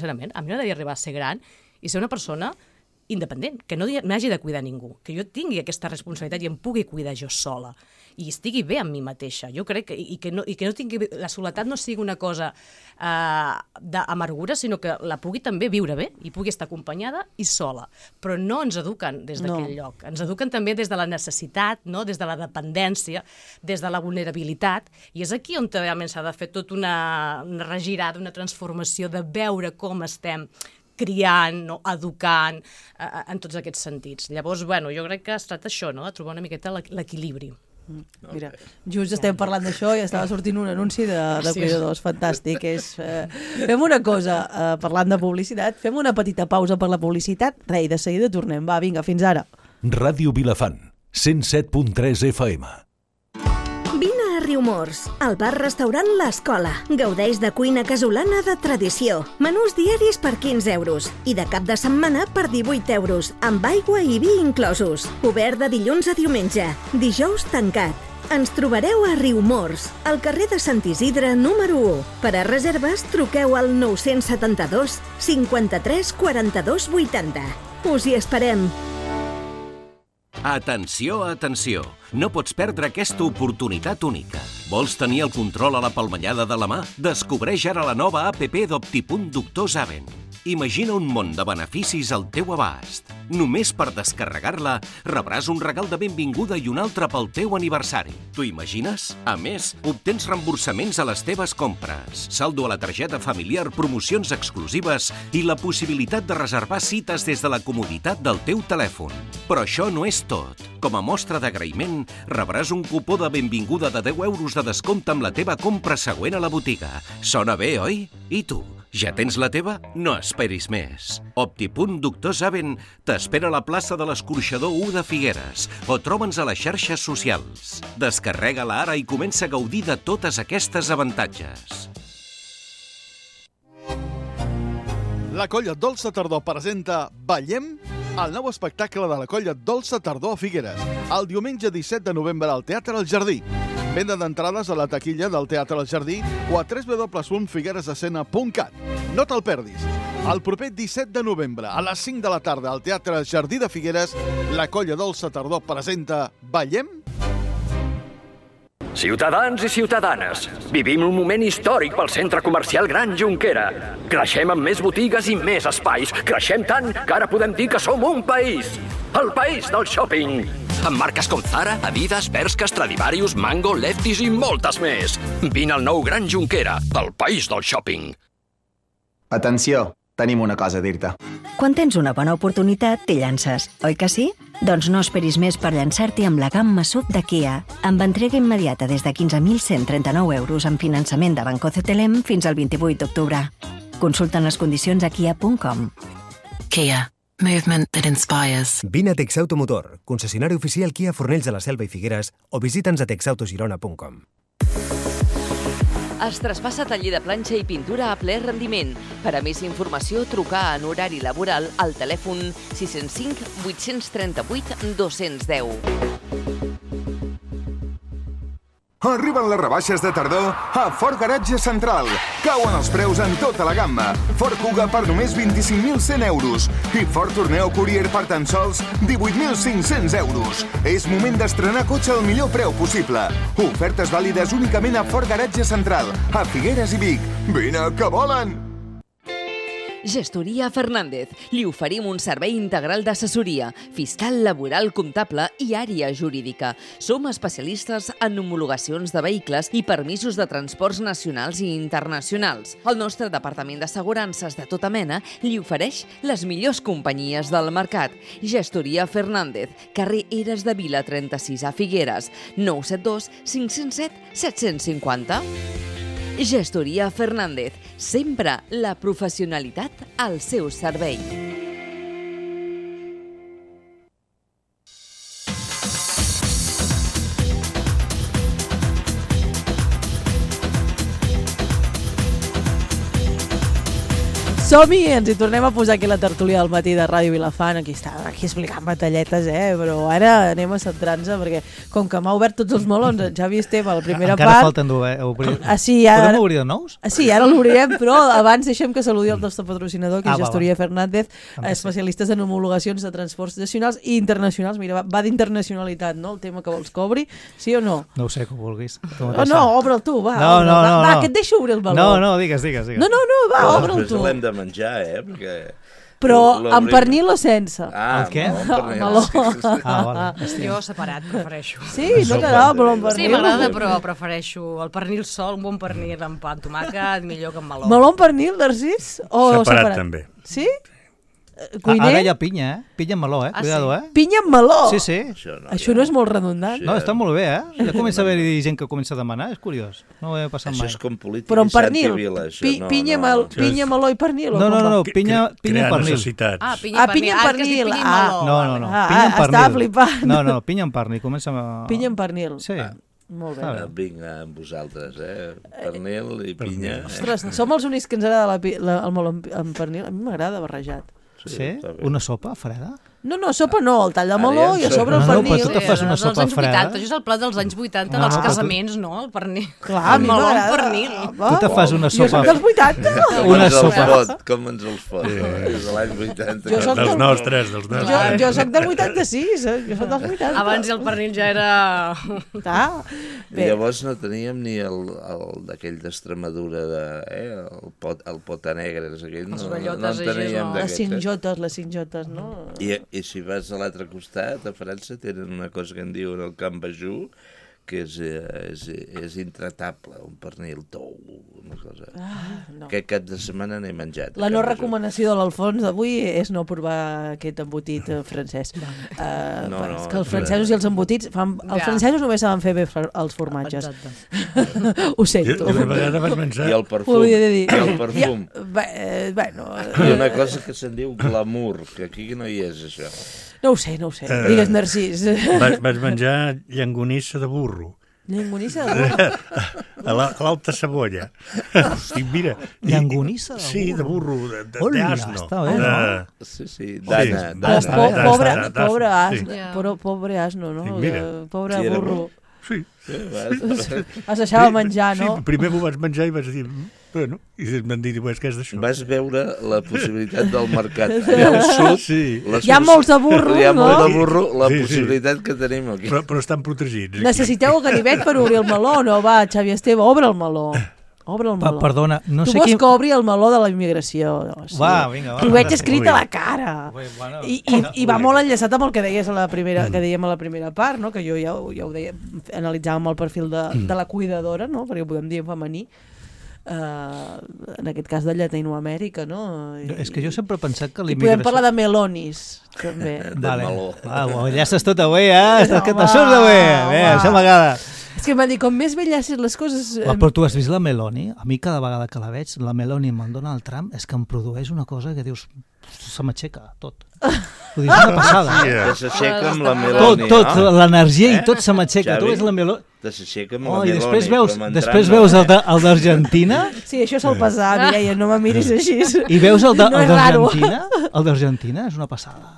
a ser gran i ser una persona independent, que no m'hagi de cuidar ningú, que jo tingui aquesta responsabilitat i em pugui cuidar jo sola i estigui bé amb mi mateixa. Jo crec que no tingui... La soledat no sigui una cosa d'amargura, sinó que la pugui també viure bé i pugui estar acompanyada i sola. Però no ens eduquen des d'aquell lloc. Ens eduquen també des de la necessitat, no? Des de la dependència, des de la vulnerabilitat, i és aquí on realment s'ha de fer tota una regirada, una transformació de veure com estem criant, no? Educant, en tots aquests sentits. Llavors, jo crec que es tracta això, no? De trobar una miqueta l'equilibri. Mira, just estem parlant d'això i estava sortint un anunci de cuidadors, fantàstic. Fem una cosa, parlant de publicitat, fem una petita pausa per la publicitat, i de seguida tornem. Va, vinga, fins ara. Ràdio Vilafant, 107.3 FM. Vine a Riumors, al bar-restaurant L'Escola. Gaudeix de cuina casolana de tradició. Menús diaris per 15 euros i de cap de setmana per 18 euros, amb aigua i vi inclosos. Obert de dilluns a diumenge, dijous tancat. Ens trobareu a Riumors, al carrer de Sant Isidre número 1. Per a reserves, truqueu al 972 53 42 80. Us hi esperem. Atenció, atenció! No pots perdre aquesta oportunitat única. Vols tenir el control a la palmellada de la mà? Descobreix ara la nova app d'Optipunt Doctor Zaven. Imagina un món de beneficis al teu abast. Només per descarregar-la rebràs un regal de benvinguda i un altre pel teu aniversari. T'ho imagines? A més, obtens reemborsaments a les teves compres, saldo a la targeta familiar, promocions exclusives i la possibilitat de reservar cites des de la comoditat del teu telèfon. Però això no és tot. Com a mostra d'agraïment, rebràs un cupó de benvinguda de 10 euros de descompte amb la teva compra següent a la botiga. Sona bé, oi? I tu? Ja tens la teva? No esperis més. Optipunt Doctor Zaven t'espera a la plaça de l'Escorxador 1 de Figueres o troba'ns a les xarxes socials. Descarrega-la ara i comença a gaudir de totes aquestes avantatges. La Colla Dolça Tardor presenta Ballem, el nou espectacle de la Colla Dolça Tardor a Figueres, el diumenge 17 de novembre al Teatre El Jardí. Venda d'entrades a la taquilla del Teatre El Jardí o a www.figueresescena.cat. No te'l perdis. El proper 17 de novembre, a les 5 de la tarda, al Teatre El Jardí de Figueres, la Colla Dolça Tardor presenta Ballem. Ciutadans i ciutadanes, vivim un moment històric pel centre comercial Gran Jonquera. Creixem amb més botigues i més espais. Creixem tant que ara podem dir que som un país. El país del shopping. Amb marques com Zara, Adidas, Bershka, Stradivarius, Mango, Lefties i moltes més. Vine al nou Gran Jonquera, el país del shopping. Atenció! tenim una cosa a dir-te. Quan tens una bona oportunitat, t'hi llances, oi que sí? Doncs no esperis més per llançar-t'hi amb la gamma SUV de Kia, amb entrega immediata des de 15.139 euros en finançament de Banco CTLM fins al 28 d'octubre. Consulta les condicions a kia.com. Kia. Movement that inspires. Vine a Texautomotor, concessionari oficial Kia Fornells de la Selva i Figueres, o visita'ns a texautogirona.com. Es traspassa taller de planxa i pintura a ple rendiment. Per a més informació, trucar en horari laboral al telèfon 605 838 210. Arriben les rebaixes de tardor a Ford Garatge Central. Cauen els preus en tota la gamma. Ford Kuga per només 25.100 euros i Ford Tourneo Courier per tan sols 18.500 euros. És moment d'estrenar cotxe al millor preu possible. Ofertes vàlides únicament a Ford Garatge Central, a Figueres i Vic. Vine, que volen! Gestoria Fernández. Li oferim un servei integral d'assessoria, fiscal, laboral, comptable i àrea jurídica. Som especialistes en homologacions de vehicles i permisos de transports nacionals i internacionals. El nostre departament d'assegurances de tota mena li ofereix les millors companyies del mercat. Gestoria Fernández, carrer Eres de Vila 36 a Figueres, 972 507 750. Gestoria Fernández, sempre la professionalitat al seu servei. Som-hi, ens hi tornem a posar aquí la tertúlia del matí de Ràdio Vilafant. Aquí explicant batalletes, però ara anem a centrar-nos, perquè com que m'ha obert tots els melons en Xavi Esteve a la primera part... Encara falten obrir. Sí, ara... Podem obrir de nous? Sí, ara l'obrirem, però abans deixem que saludi el nostre patrocinador, que és Gestoria Fernández, especialistes en homologacions de transports nacionals i internacionals. Mira, va d'internacionalitat, no?, el tema que vols que obri, sí o no? No ho sé, que ho vulguis. No, obre'l tu, va. No, que et deixo obrir el meló. No, digues. No, va, obre'l tu. L'hem de menjar, perquè... Però amb pernil o sense? El què? Meló. Jo separat prefereixo. Sí, no t'agrada meló amb pernil? Sí, m'agrada, però prefereixo el pernil sol, un bon pernil amb pa amb tomàquet, millor que amb meló. Meló amb pernil, Narcís? O separat? També. Sí? Cuiner? Ara hi ha pinya, Pinya amb meló, cuidado, Pinya amb meló? Sí. Això no és molt redundant? No, està molt bé, Ja comença a haver-hi gent que comença a demanar, és curiós. No ho he passat mai. Això és com polític. Però amb pernil? Pinya, meló i pernil? No, pinya amb pernil. Pinya amb pernil. No, pinya amb pernil. Estava flipant. No, pinya amb pernil. Pinya amb pernil. Sí. Molt bé. Vinc amb vosaltres, pernil i pinya. Ostres, som els únics que ens agrada el meló amb pernil. A mi m'agrada barrejat. Sí? Una sopa freda? No, sopa no, el tall de meló i a sobre el pernil. Però tu te fas una sopa freda. Això és el plat dels anys 80, dels casaments, no? El pernil. Clar, el meló amb pernil. Tu te fas una sopa... Jo soc dels 80. Una sopa. Com ens els fot? És de l'any 80. Dels nostres. Jo soc del 86, jo soc dels 80. Abans el pernil ja era... Llavors no teníem ni el d'aquell d'Extremadura, el pota negre, no en teníem d'aquests. Les cinjotes, no? I si vas a l'altre costat, a França, tenen una cosa que en diuen el cambajú, que és intratable, un pernil tou, una cosa. Aquest cap de setmana n'he menjat. La no recomanació de l'Alfons d'avui és no provar aquest embotit francès. És que els francesos i els embotits... Els francesos només saben fer bé els formatges. Ho sento. I el perfum. I una cosa que se'n diu glamour, que aquí no hi és, això. No ho sé. Digues, Narcís. Vaig menjar llangonissa de burro. Llangonissa de burro? A l'Alta Sabolla. I mira... Llangonissa de burro? Sí, de burro, d'asno. Està bé, no? Sí, d'ana. Pobre asno, no? Pobre Sí, burro. Sí. Es deixava menjar, no? Sí, primer m'ho vaig menjar i vaig dir... Bueno, i m'han dit, què és d'això? Vas veure la possibilitat del mercat. Allà al sud... Hi ha molts de burro, no? Hi ha molt de burro, la possibilitat que tenim aquí. Però estan protegits. Necessiteu el ganivet per obrir el meló, no? Va, Xavi Esteve, obre el meló. Obre el meló. Perdona, no sé qui... Tu vols que obri el meló de la immigració. Va, vinga. Ho veig escrit a la cara. I va molt enllaçat amb el que deies que dèiem a la primera part, no? Que jo ja ho deia, analitzàvem el perfil de la cuidadora, no? Perquè ho podem dir en femení. en aquest cas de Llatinoamèrica, no? És que jo sempre he pensat que I podem parlar de melonis, també. Vale. Ja estàs tot avui, estàs que te surts avui. Bé, això m'agrada. És que m'han dit, com més vellessis les coses... Però tu has vist la Meloni? A mi cada vegada que la veig, la Meloni me'n dona el Trump, és que em produeix una cosa que dius, se m'aixeca tot. Vull dir, és una passada. Que s'aixeca amb la Meloni, tot, l'energia i tot se m'aixeca. Tu veus la Meloni... S'aixeca amb la Meloni. I després veus el d'Argentina... Sí, això sol passar, Mireia, no me miris així. I veus el d'Argentina? El d'Argentina és una passada.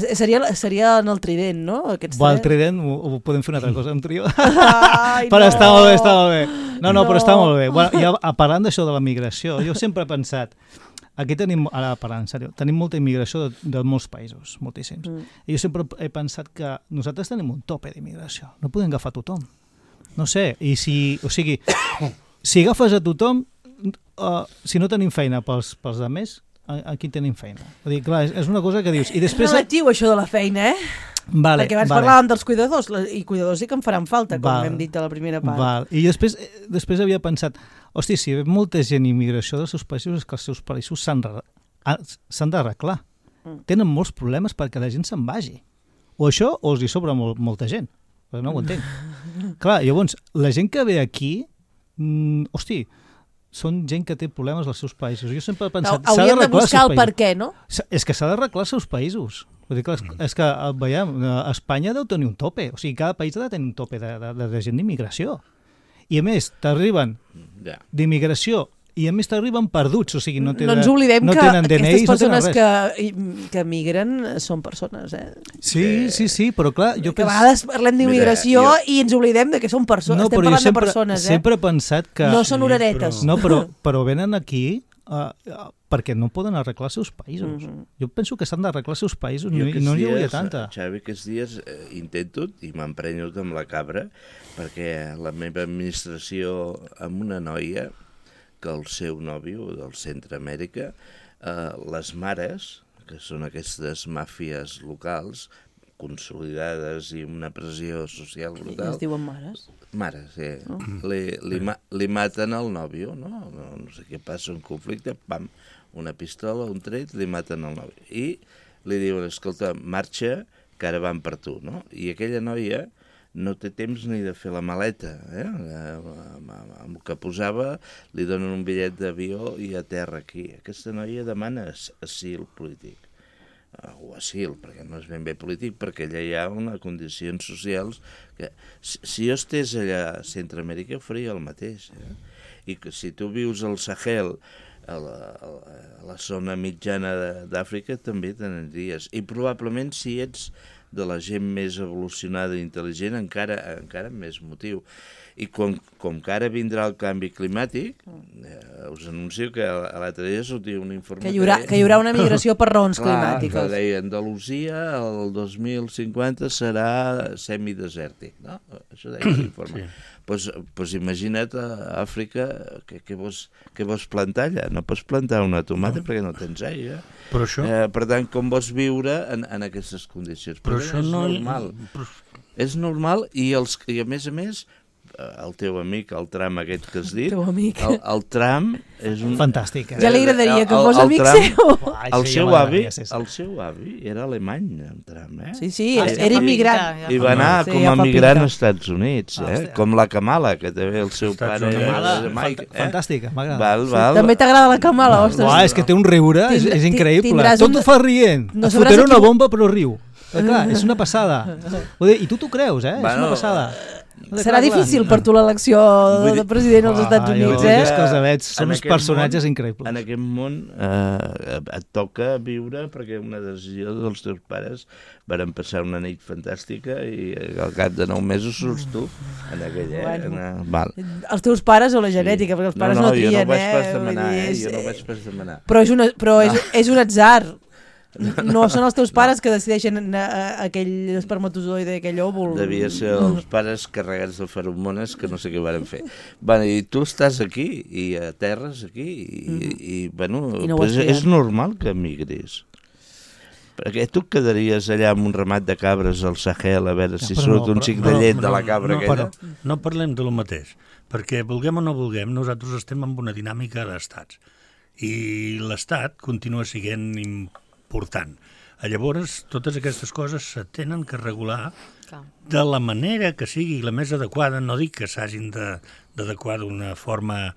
Seria en el Trident, no? El Trident ho podem fer una altra cosa, un trio. Però està molt bé, està molt bé. No, però està molt bé. Ja, parlant d'això de la migració, jo sempre he pensat, aquí tenim, ara parlant en sèrio, tenim molta immigració de molts països, moltíssims. I jo sempre he pensat que nosaltres tenim un tope d'immigració, no podem agafar tothom. No sé, i si agafes a tothom, si no tenim feina pels altres, aquí tenim feina. Vull dir, clar, és una cosa que dius... I després... És relatiu, això de la feina, Vale, perquè abans parlàvem dels cuidadors, i cuidadors sí que en faran falta, com hem dit a la primera part. I després havia pensat, hosti, si hi ha molta gent immigració dels seus països, és que els seus països s'han d'arreglar. Tenen molts problemes perquè la gent se'n vagi. O això, o els hi sobra molta gent. Però no ho entenc. Clar, llavors, la gent que ve aquí, hosti, són gent que té problemes als seus països. Jo sempre he pensat... Hauríem de buscar el per què, no? És que s'ha d'arreglar els seus països. Vull dir, és que, veiem, Espanya deu tenir un tope. O sigui, cada país ha de tenir un tope de gent d'immigració. I a més, t'arriben d'immigració i a més t'arriben perduts, o sigui, no ens oblidem que aquestes persones que migren són persones, Sí, però clar... Que a vegades parlem d'immigració i ens oblidem que són persones, estem parlant de persones, Sempre he pensat que... No són oraretes. No, però venen aquí perquè no poden arreglar els seus països. Jo penso que s'han d'arreglar els seus països i no hi hauria tanta. Xavi, aquests dies intento, i m'emprenyo amb la cabra, perquè la meva administració amb una noia que el seu nòvio del Centreamèrica, les mares, que són aquestes màfies locals, consolidades i una pressió social brutal... Es diuen mares? Mares, sí. Li maten el nòvio, no sé què passa, un conflicte, pam, una pistola, un tret, li maten el nòvio. I li diuen, escolta, marxa, que ara van per tu, no? I aquella noia no té temps ni de fer la maleta, amb el que posava li donen un bitllet d'avió i aterra aquí. Aquesta noia demana asil polític, o asil, perquè no és ben bé polític, perquè allà hi ha unes condicions socials que, si jo estés allà a Centreamèrica, faria el mateix. I que si tu vius al Sahel, a la zona mitjana d'Àfrica, també t'aniries. I probablement si ets de la gent més evolucionada i intel·ligent, encara més motiu. I com que ara vindrà el canvi climàtic, us anuncio que a l'altre dia sortia un informe... Que hi haurà una migració per raons climàtiques. Que deia, Andalusia el 2050 serà semidesèrtic, no? Això deia l'informe. Pues imagina't a Àfrica què vols plantar allà. No pots plantar una tomata perquè no tens aigua. Però això... Per tant, com vols viure en aquestes condicions? Però això és normal. És normal i a més, el teu amic, el Trump aquest que has dit, el Trump és un... Fantàstic. Ja li agradaria que fos amic seu. El seu avi era alemany, el Trump, Sí, era immigrant. I va anar com a migrant als Estats Units, com la Kamala, que també el seu pare era Mike. Fantàstica, m'agrada. També t'agrada la Kamala, ostres. És que té un riure, és increïble. Tot ho fa rient. Fotré una bomba però riu. Clar, és una passada. I tu t'ho creus, és una passada. Serà difícil per tu l'elecció de president als Estats Units, Són uns personatges increïbles. En aquest món et toca viure perquè una decisió dels teus pares varen passar una nit fantàstica i al cap de 9 mesos surts tu en aquella... Els teus pares o la genètica, perquè els pares no trien, jo no vaig pas demanar. Però és un atzar. No són els teus pares que decideixen aquell espermatozoide, aquell òvul. Devia ser els pares carregats de feromones que no sé què varen fer. I tu estàs aquí i aterres aquí i és normal que migris. Perquè tu et quedaries allà amb un ramat de cabres al Sahel a veure si surt un xic de llet de la cabra aquella? No parlem de lo mateix, perquè vulguem o no vulguem, nosaltres estem en una dinàmica d'estats i l'estat continua sent important. Llavors, totes aquestes coses se tenen que regular de la manera que sigui la més adequada. No dic que s'hagin d'adequar d'una forma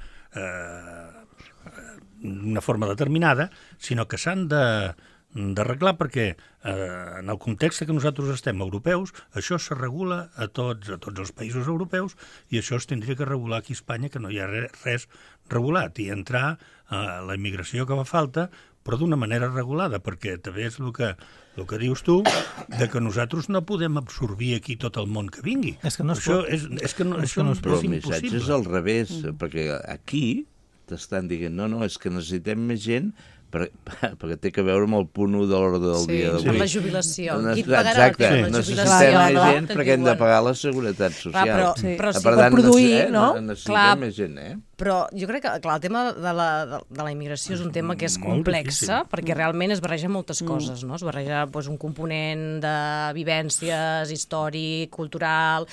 determinada, sinó que s'han d'arreglar perquè en el context que nosaltres estem europeus, això se regula a tots els països europeus i això es tindria que regular aquí a Espanya, que no hi ha res regulat, i entrar a la immigració que fa falta, però d'una manera regulada, perquè també és el que dius tu, de que nosaltres no podem absorbir aquí tot el món que vingui. És que no es pot. Però el missatge és al revés, perquè aquí t'estan dient, no, és que necessitem més gent perquè té a veure amb el punt 1 de l'ordre del dia d'avui. Sí, la jubilació. Qui et pagarà la necessitem més gent perquè hem de pagar la seguretat social. Però per tant, produir, no? necessitem més gent, Però jo crec que el tema de la immigració és un tema que és complex, perquè realment es barreja moltes coses, no? Es barreja un component de vivències, històric, cultural,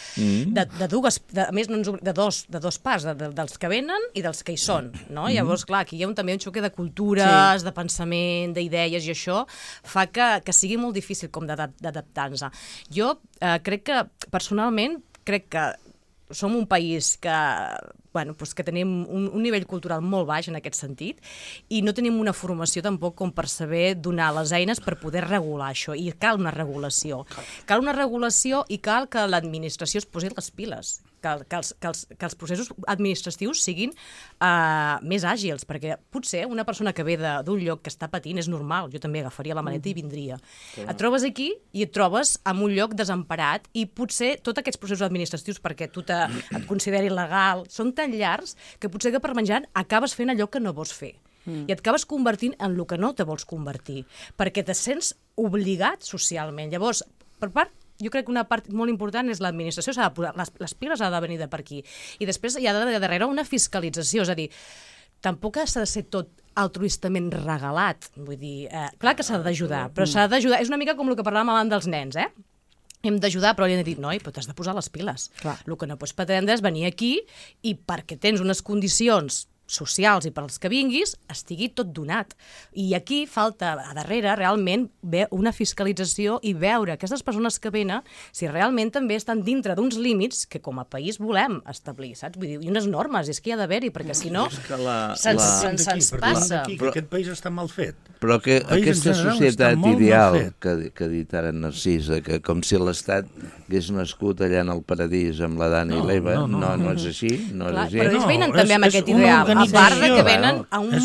de dos parts, dels que venen i dels que hi són, no? Llavors, clar, aquí hi ha també un xoc de cultures, de pensament, d'idees, i això fa que sigui molt difícil com d'adaptar-nos. Jo crec que, personalment, crec que som un país que tenim un nivell cultural molt baix en aquest sentit i no tenim una formació tampoc com per saber donar les eines per poder regular això, i cal una regulació. Cal una regulació i cal que l'administració es posi les piles, que els processos administratius siguin més àgils, perquè potser una persona que ve d'un lloc que està patint és normal, jo també agafaria la maleta i vindria. Et trobes aquí i et trobes en un lloc desemparat i potser tots aquests processos administratius perquè tu et consideri legal són tan llargs que potser que per menjar acabes fent allò que no vols fer. I et acabes convertint en el que no te vols convertir, perquè te sents obligat socialment. Llavors, per part, jo crec que una part molt important és l'administració, s'ha de posar, les piles ha de venir de per aquí. I després hi ha darrere una fiscalització, és a dir, tampoc s'ha de ser tot altruistament regalat. Vull dir, clar que s'ha d'ajudar, però s'ha d'ajudar. És una mica com el que parlàvem abans dels nens, hem d'ajudar, però li hem dit, noi, però t'has de posar les piles. El que no pots pretendre és venir aquí i perquè tens unes condicions socials i per als que vinguis, estigui tot donat. I aquí falta, a darrere, realment, una fiscalització i veure aquestes persones que venen si realment també estan dintre d'uns límits que com a país volem establir, saps? Vull dir, i unes normes, és que hi ha d'haver-hi, perquè si no se'ns passa. Aquest país està mal fet. Però que aquesta societat ideal que ha dit ara en Narcís, que com si l'Estat hagués nascut allà en el paradís amb la Dana i l'Eva, no és així. Però ells venen també amb aquest ideal. A part de que venen a un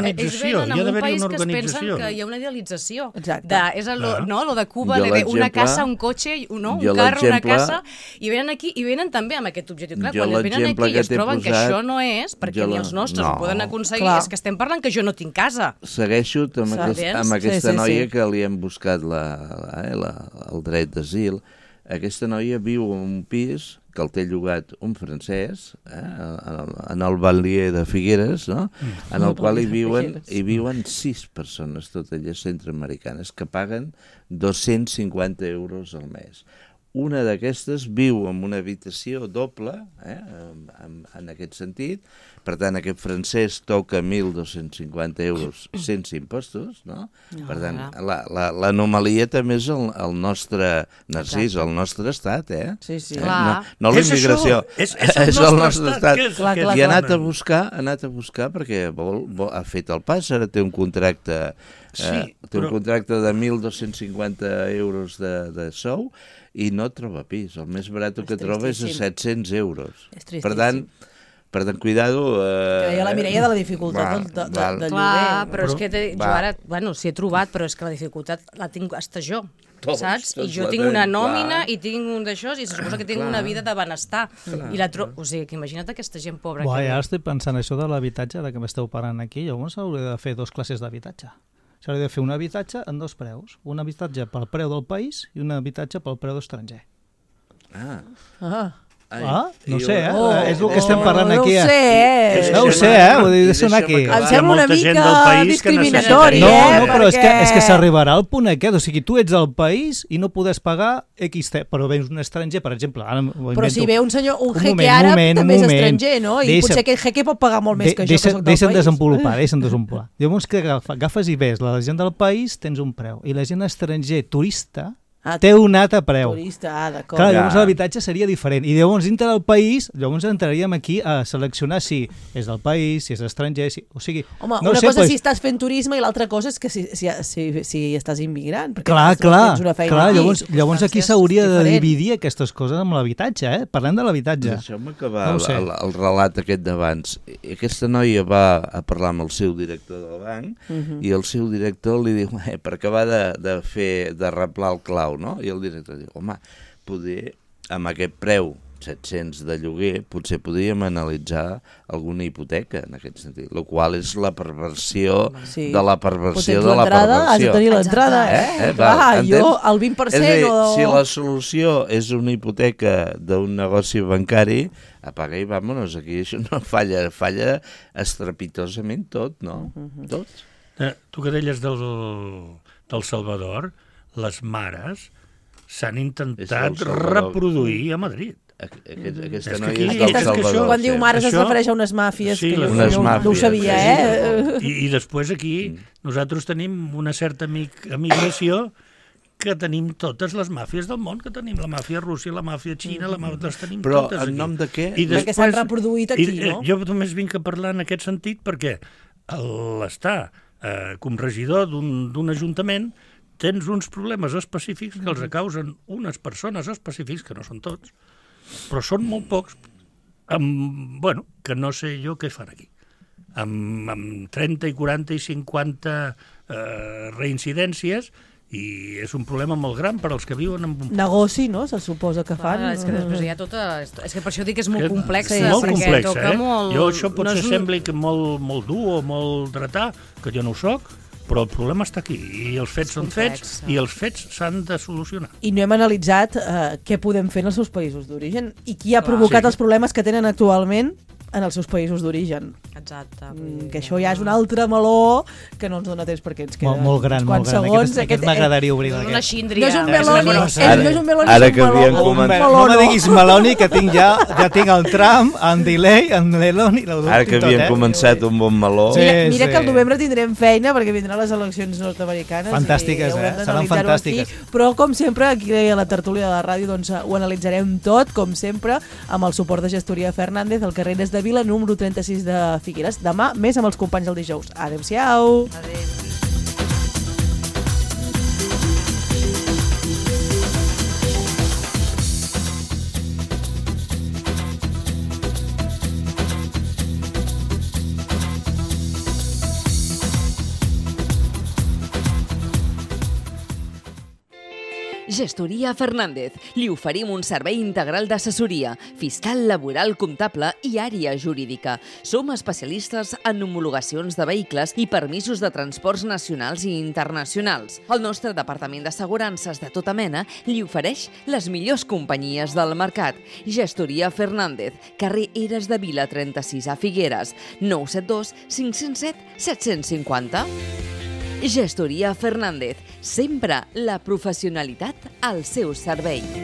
país que es pensen que hi ha una idealització. És lo de Cuba, una casa, un cotxe, un carro, una casa, i venen aquí i venen també amb aquest objectiu. Clar, quan venen aquí i es troben que això no és, perquè ni els nostres ho poden aconseguir, és que estem parlant que jo no tinc casa. Segueixo amb aquesta noia que li hem buscat el dret d'asil. Aquesta noia viu en un pis que el té llogat un francès, en el banlieue de Figueres, no? En el qual hi viuen 6 persones, totes elles centroamericanes, que paguen 250 euros al mes. Una d'aquestes viu en una habitació doble, en aquest sentit. Per tant, aquest francès toca 1.250 euros sense impostos, no? Per tant, l'anomalia també és el nostre Narcís, el nostre estat, Sí. No la immigració, és el nostre estat. I ha anat a buscar perquè ha fet el pas, ara té un contracte un contracte de 1.250 euros de sou i no troba pis. El més barat que troba és a 700 euros. Per tant, cuidado... Que deia la Mireia de la dificultat de lloguer. Clar, però és que jo ara, si he trobat, però és que la dificultat la tinc hasta jo, saps? I jo tinc una nòmina i tinc un d'això i se suposa que tinc una vida de benestar. O sigui, que imagina't aquesta gent pobra. Ja estic pensant això de l'habitatge, de que m'esteu parlant aquí, llavors hauria de fer 2 classes d'habitatge. S'hauria de fer un habitatge en 2 preus. Un habitatge pel preu del país i un habitatge pel preu d'estranger. No sé, és el que estem parlant aquí. No ho sé, No ho sé, vull dir, de sonar aquí. Em sembla una mica discriminatori, No, però és que s'arribarà al punt aquest. O sigui, tu ets del país i no podés pagar XT, però vens un estranger, per exemple. Però si ve un senyor, un jeque àrab, també és estranger, no? I potser aquest jeque pot pagar molt més que jo, que soc del país. Deixa'm desenvolupar. Llavors que agafes i ves la gent del país, tens un preu. I la gent estranger, turista, té un altre preu. Turista, d'acord. Clar, llavors l'habitatge seria diferent. I llavors dintre del país, llavors entraríem aquí a seleccionar si és del país, si és estranger, o sigui... Home, una cosa si estàs fent turisme i l'altra cosa és que si estàs immigrant. Clar, llavors aquí s'hauria de dividir aquestes coses amb l'habitatge, Parlem de l'habitatge. Deixeu-me acabar el relat aquest d'abans. Aquesta noia va a parlar amb el seu director del banc i el seu director li diu, per acabar de replar el clau, no? I el director diu, home, poder amb aquest preu 700 de lloguer potser podríem analitzar alguna hipoteca en aquest sentit, el qual és la perversió de la perversió de la perversió. Has de tenir l'entrada, jo el 20% és a dir, si la solució és una hipoteca d'un negoci bancari, apaga i vámonos, aquí això no falla estrepitosament tot, no? Tot. Tu que deies del Salvador, les mares s'han intentat reproduir a Madrid. Aquesta noia és del Salvador. Quan diu mares es refereix a unes màfies, que jo no ho sabia, I després aquí nosaltres tenim una certa emigració que tenim totes les màfies del món, que tenim la màfia Rússia, la màfia Xina, les tenim però totes aquí. Però en nom de què? Perquè s'han reproduït aquí, no? Jo només vinc a parlar en aquest sentit perquè l'estar com regidor d'un ajuntament tens uns problemes específics que els causen unes persones específics, que no són tots, però són molt pocs, que no sé jo què fan aquí. Amb 30 i 40 i 50 reincidències, i és un problema molt gran per als que viuen en... Negoci, no? Se suposa que fan. És que després hi ha tota... És que per això dic que és molt complex. Molt complex, Jo això potser sembli que molt dur o molt dretà, que jo no ho soc, però el problema està aquí, i els fets són fets, i els fets s'han de solucionar. I no hem analitzat què podem fer en els seus països d'origen, i qui ha provocat els problemes que tenen actualment en els seus països d'origen. Exacte. Que això ja és un altre meló que no ens dona temps perquè ens queda molt gran. Aquest m'agradaria obrir. Una xíndria. No és un meloni, és un meloni, ara que havíem començat. No me diguis meloni, que ja tinc el tram, en delay, en meloni. Ara que havíem començat un bon meló. Mira que al novembre tindrem feina perquè vindran les eleccions nord-americanes. Fantàstiques, seran fantàstiques. Però, com sempre, aquí a la tertúlia de la ràdio ho analitzarem tot, com sempre, amb el suport de Gestoria Fernández, al carrer Des de Vila, número 36 de Figueres. Demà, més amb els companys del dijous. Adéu-siau! Adéu. Gestoria Fernández. Li oferim un servei integral d'assessoria, fiscal, laboral, comptable i àrea jurídica. Som especialistes en homologacions de vehicles i permisos de transports nacionals i internacionals. El nostre departament d'assegurances de tota mena li ofereix les millors companyies del mercat. Gestoria Fernández, carrer Eres de Vila 36 a Figueres, 972 507 750. Gestoria Fernández, sempre la professionalitat al seu servei.